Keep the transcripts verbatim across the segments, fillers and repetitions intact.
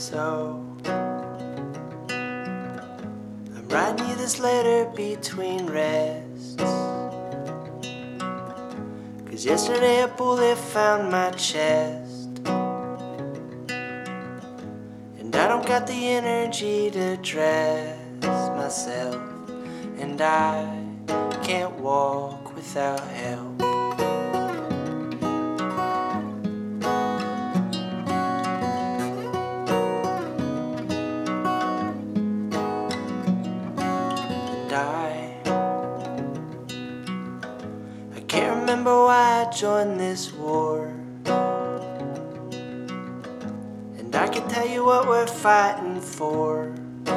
So I'm writing you this letter between rests, 'cause yesterday a bullet found my chest, and I don't got the energy to dress myself, and I can't walk without help. I, I can't remember why I joined this war, and I can tell you what we're fighting for.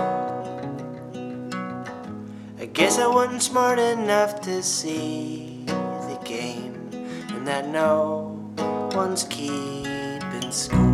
I guess I wasn't smart enough to see the game, and that no one's keeping score.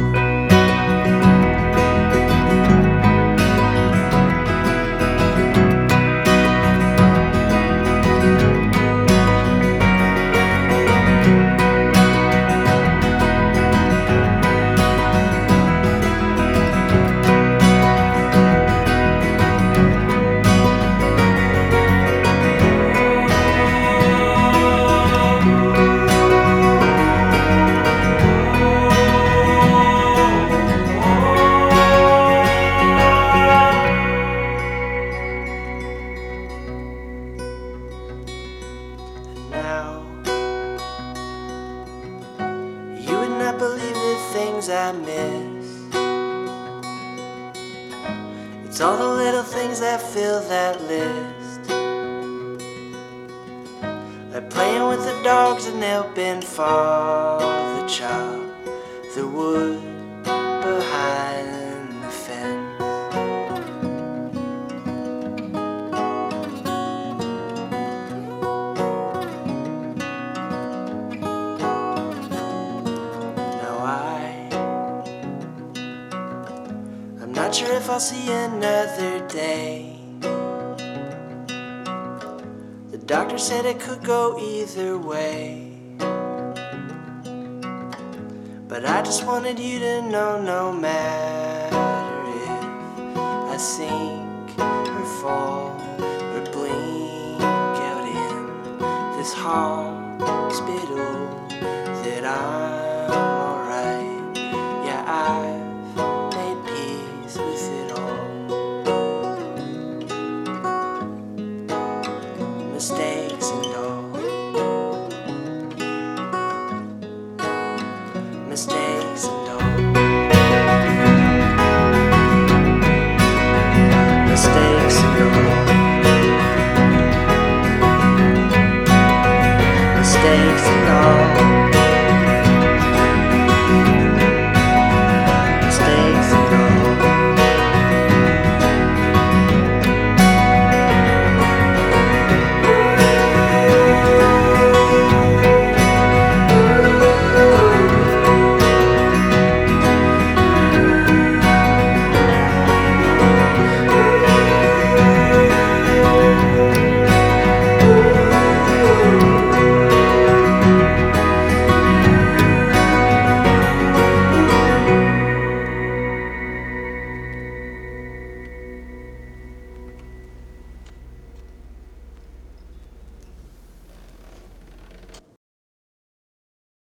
Now, you would not believe the things I miss. It's all the little things that fill that list, like playing with the dogs and helping Father chop the wood behind the fence. I'm not sure if I'll see another day. The doctor said it could go either way, but I just wanted you to know, no matter if I sink or fall or blink out in this hospital, that I'm alright. Yeah, I've with it all. Mistakes and all. Mistakes and all.